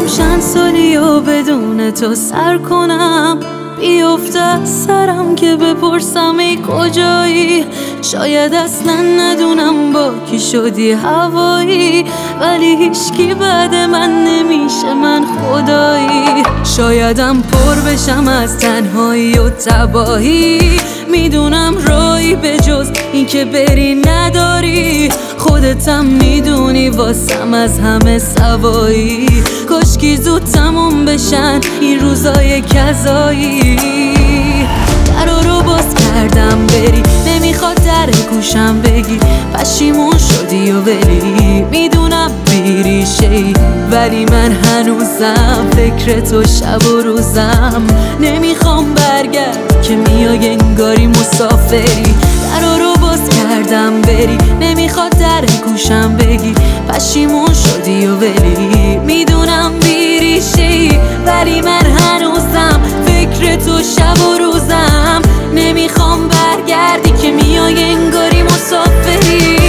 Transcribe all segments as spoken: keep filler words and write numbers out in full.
چند سالی و بدون تو سر کنم، بیفته از سرم که بپرسم ای کجایی. شاید اصلا ندونم با کی شدی هوایی، ولی هیچکی بعد من نمیشه من خدایی. شایدم پر بشم از تنهایی و تباهی، میدونم رایی به جز این که بری نداری. خودتم میدونی واسم از همه سوایی، کاشکی زود تموم بشن این روزای کذایی. درا رو باز کردم بری، نمیخواد در گوشم بگی پشیمون شدی و ولی میدونم بیریشه‌ای، ولی من هنوزم فکر تو شب و روزم. نمیخوام برگرد که میای انگاری مسافری. درا رو باز کردم بری، نمیخواد در گوشم بگی پشیمون شدی و ولی میدونم بیریشه‌ای، ولی من هنوزم فکر تو شب و روزم. نمیخوام برگردی که میای انگاری مسافری.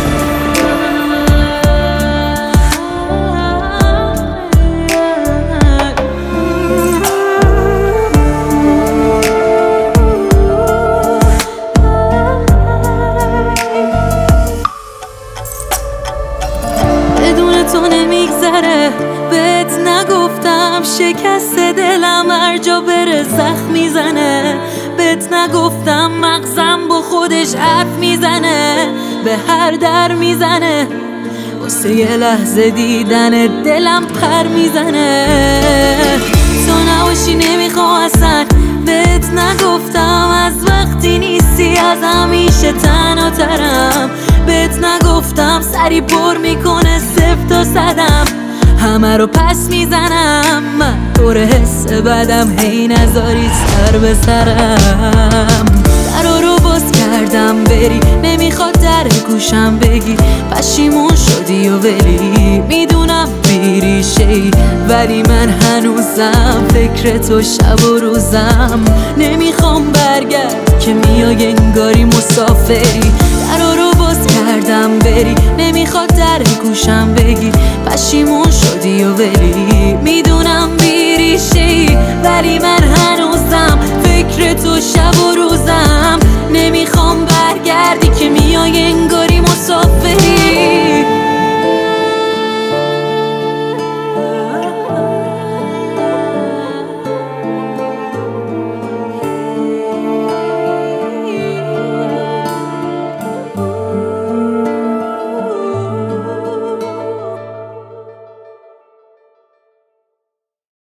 بدون تو نمیگذره، بهت نگفتم شکست دلم هر جا بره زخم میزنه. بهت نگفتم مغزم با خودش حرف میزنه، به هر در میزنه. واسه یه لحظه دیدن دلم پر میزنه. تو نباشی نمیخوام اصلا، بهت نگفتم از وقتی نیستی از همیشه تنها ترم. بهت نگفتم سری پر میکنه صفر تا صدم، همه رو پس میزنم. من طور حس بدم هی نذاری سر به سرم. درا رو باز کردم بری، نمیخواد در گوشم بگی پشیمون شدی و ولی میدونم بیریشه‌ای، ولی من هنوزم فکر تو شب و روزم. نمیخوام برگرد که میای انگاری مسافری. درا رو باز کردم بری، نمیخواد در گوشم بگی پشیمون شدی و ولی میدونم بیریشه‌ای، ولی من هنوزم